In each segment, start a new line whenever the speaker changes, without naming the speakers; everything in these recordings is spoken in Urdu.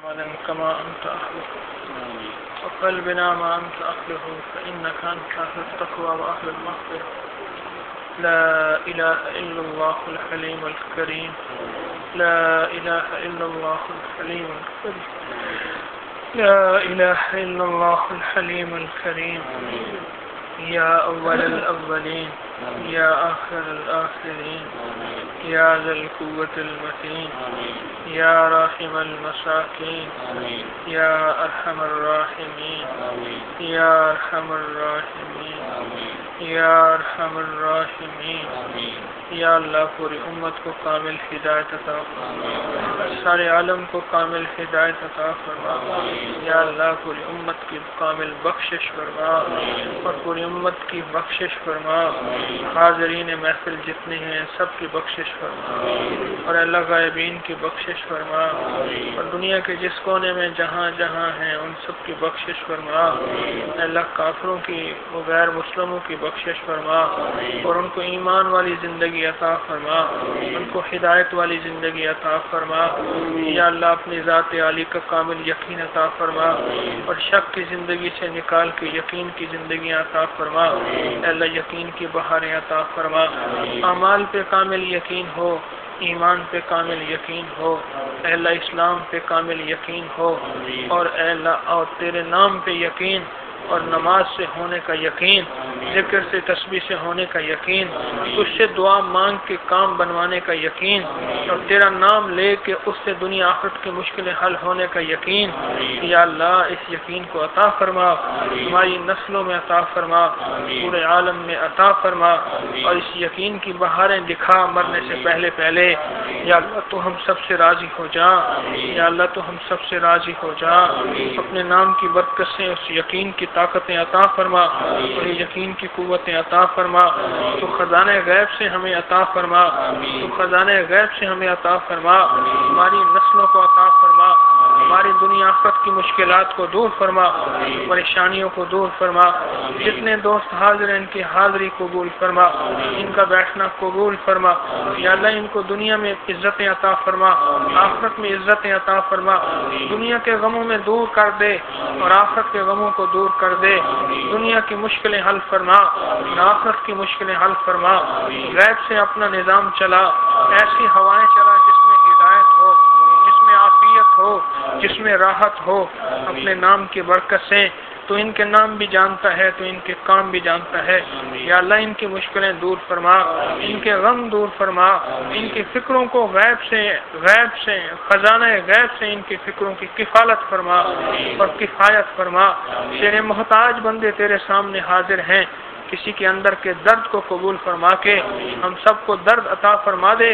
عملا كما أنت أهله وقلبنا ما أنت أهله فإنك أنت أهل التقوى وأهل المغفرة. لا إله إلا الله الحليم الكريم. لا إله إلا الله الحليم الكريم. لا إله إلا الله الحليم الكريم. يا أول الأولين يا آخر الآخرين يا ذا القوة المتين يا راحم المساكين يا أرحم الراحمين يا أرحم الراحمين یا ارحم الراحمین. یا اللہ پوری امت کو کامل ہدایت عطا فرما، سارے عالم کو کامل ہدایت عطا فرما. یا اللہ پوری امت کی کامل بخشش فرما اور پوری امت کی بخشش فرما. حاضرین محفل جتنے ہیں سب کی بخشش فرما اور اللہ غائبین کی بخشش فرما اور دنیا کے جس کونے میں جہاں جہاں ہیں ان سب کی بخشش فرما. اللہ کافروں کی و غیر مسلموں کی بخشش فرما اور ان کو ایمان والی زندگی عطا فرما، ان کو ہدایت والی زندگی عطا فرما. یا اللہ اپنی ذات عالی کا کامل یقین عطا فرما اور شک کی زندگی سے نکال کے یقین کی زندگی عطا فرما. اللہ یقین کی بہاریں عطا فرما. اعمال پہ کامل یقین ہو، ایمان پہ کامل یقین ہو، اے اللہ اسلام پہ کامل یقین ہو اور اے اللہ اور تیرے نام پہ یقین اور نماز سے ہونے کا یقین، ذکر سے تسبیح سے ہونے کا یقین، اس سے دعا مانگ کے کام بنوانے کا یقین اور تیرا نام لے کے اس سے دنیا آخرت کی مشکلیں حل ہونے کا یقین. یا اللہ اس یقین کو عطا فرما، ہماری نسلوں میں عطا فرما، پورے عالم میں عطا فرما اور اس یقین کی بہاریں دکھا مرنے سے پہلے پہلے. یا اللہ تو ہم سب سے راضی ہو جا. یا اللہ تو ہم سب سے راضی ہو جا. اپنے نام کی برکت سے اس یقین کی طاقتیں عطا فرما اور یقین کی قوتیں عطا فرما. تو خزانہ غیب سے ہمیں عطا فرما، تو خزانہ غیب سے ہمیں عطا فرما. ہماری نسلوں کو عطا فرما، ہماری دنیا آخرت کی مشکلات کو دور فرما، پریشانیوں کو دور فرما. جتنے دوست حاضر ہیں ان کی حاضری قبول فرما، ان کا بیٹھنا قبول فرما. یا اللہ ان کو دنیا میں عزتیں عطا فرما، آخرت میں عزتیں عطا فرما. دنیا کے غموں میں دور کر دے اور آخرت کے غموں کو دور کر دے. دنیا کی مشکلیں حل فرما، آخرت کی مشکلیں حل فرما. غیب سے اپنا نظام چلا، ایسی ہوائیں چلا جس میں ہدایت ہو، جس میں عافیت ہو، جس میں راحت ہو. اپنے نام کی برکت سے تو ان کے نام بھی جانتا ہے تو ان کے کام بھی جانتا ہے. یا اللہ ان کی مشکلیں دور فرما، ان کے غم دور فرما. ان کی فکروں کو غیب سے خزانہ غیب سے ان کی فکروں کی کفالت فرما اور کفایت فرما. تیرے محتاج بندے تیرے سامنے حاضر ہیں، کسی کے اندر کے درد کو قبول فرما کے ہم سب کو درد عطا فرما دے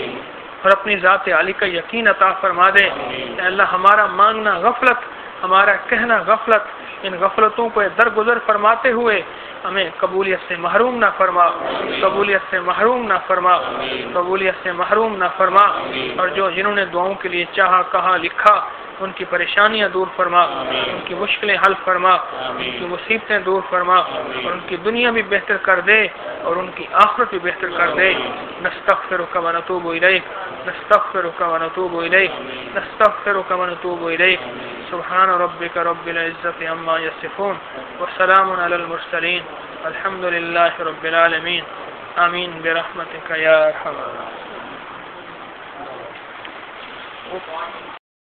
اور اپنی ذات عالی کا یقین عطا فرما دے. اے اللہ ہمارا مانگنا غفلت، ہمارا کہنا غفلت، ان غفلتوں کو درگزر فرماتے ہوئے ہمیں قبولیت سے محروم نہ فرما، قبولیت سے محروم نہ فرما، قبولیت سے محروم نہ فرما. اور جنہوں نے دعاؤں کے لیے چاہا کہا لکھا ان کی پریشانیاں دور فرما، ان کی مشکلیں حل فرما، ان کی مصیبتیں دور فرما اور ان کی دنیا بھی بہتر کر دے اور ان کی آخرت بھی بہتر کر دے. نستغفرک و نتوب الیک، نستغفرک و نتوب الیک، نستغفرک و نتوب الیک. سبحان ربک رب العزت عما یصفون وسلام علی المرسلین الحمد للہ رب العالمین. آمین برحمتک یا ارحم الراحمین.